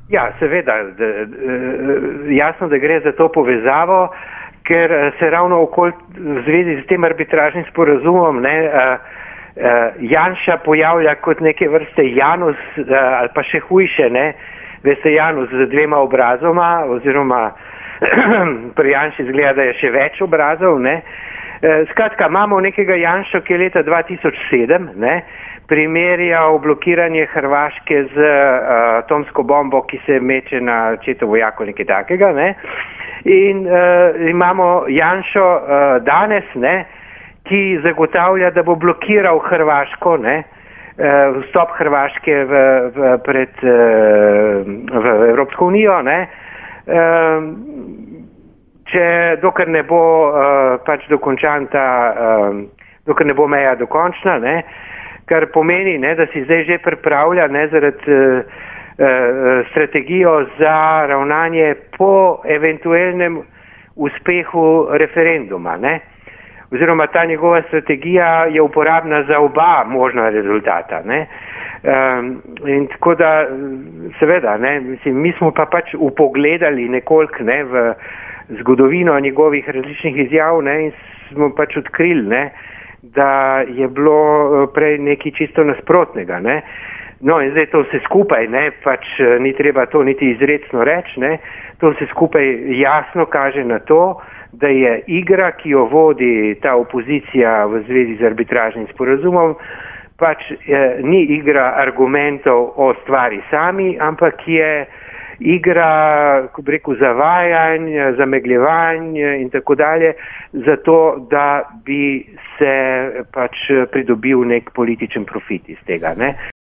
Ja, seveda, jasno, da gre za to povezavo, ker se ravno v zvezi s tem arbitražnim sporazumom Janša pojavlja kot neke vrste Janus ali pa še hujše, veste, Janus z dvema obrazoma oziroma pri Janši izgleda, da je še več obrazov. Skratka, imamo nekega Janšo, ki je leta 2007 primerjal blokiranje Hrvaške z atomsko bombo, ki se meče na Četovo jako, nekaj takega. In imamo Janšo danes, ki zagotavlja, da bo blokiral Hrvaško, vstop Hrvaške v Evropsko unijo, dokler ne bo pač dokončan dokler ne bo meja dokončna, kar pomeni, da si zdaj že pripravlja zaradi strategijo za ravnanje po eventualnem uspehu referenduma. Oziroma ta njegova strategija je uporabna za oba možna rezultata. In tako da, seveda, mi smo pa pač upogledali nekoliko v zgodovino njegovih različnih izjav in smo pač odkrili, da je bilo prej nekaj čisto nasprotnega. No in zdaj to vse skupaj, pač ni treba to niti izrecno reči, to vse skupaj jasno kaže na to, da je igra, ki jo vodi ta opozicija v zvezi z arbitražnim sporazumom, pač ni igra argumentov o stvari sami, ampak je igra, ko bi rekel, zavajanj, zamegljevanj in tako dalje, zato da bi se pač pridobil nek političen profit iz tega.